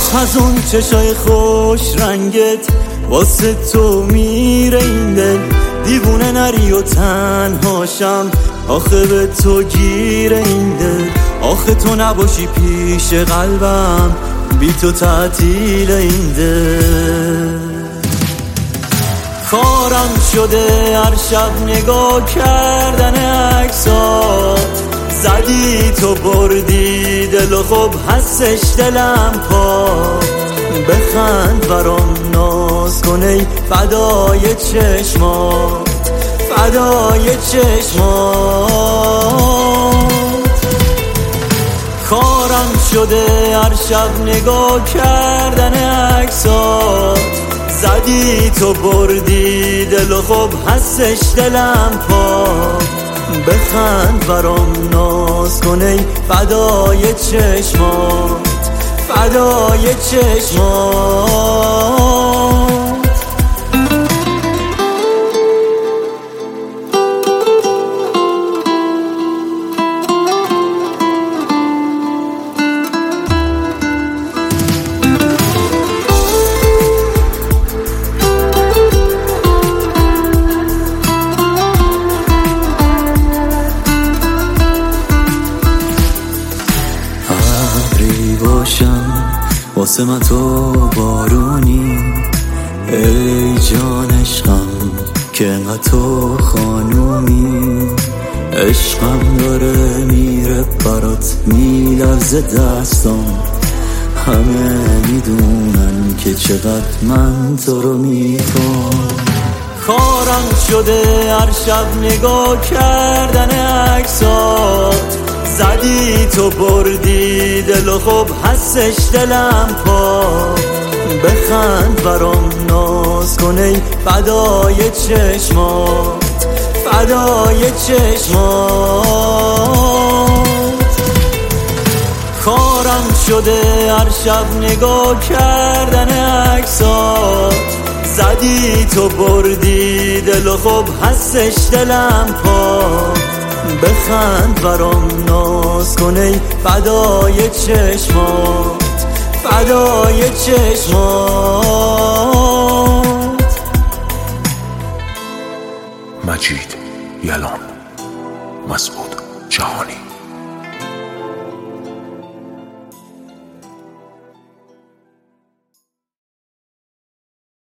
از اون چشای خوش رنگت واسه تو میره این دل، دیوونه نری و تنهاشم آخه به تو گیره این دل. آخه تو نباشی پیش قلبم بی تو تعطیل این دل. کارم شده هر شب نگاه کردن عکسات، زدی تو بردی دل و خب هستش دلم پاک. بخند برام ناز کن ای فدای چشمات، فدای چشمات. کارم شده هر شب نگاه کردن عکسات، زدی تو بردی دل و خب هستش دلم پاک. بخند برام ناز کن ای فدای چشمات، فدای چشمات. واسه من تو بارونی ای جان عشقم که انقدر تو خانومی. عشقم داره میره برات میلرزه دستام، همه میدونن که چقدر من تو رو میخوام. کارم شده هر شب نگاه کردن عکسات، زدی تو بردی دل و خب هستش دلم پاک. بخند برام ناز کن ای فدای چشمات، فدای چشمات. کارم شده هر شب نگاه کردن عکسات، زدی تو بردی دل و خب هستش دلم پاک. بخند برام ناز کن ای فدای چشمات، فدای چشمات. مجید یلان، مسعود جهانی.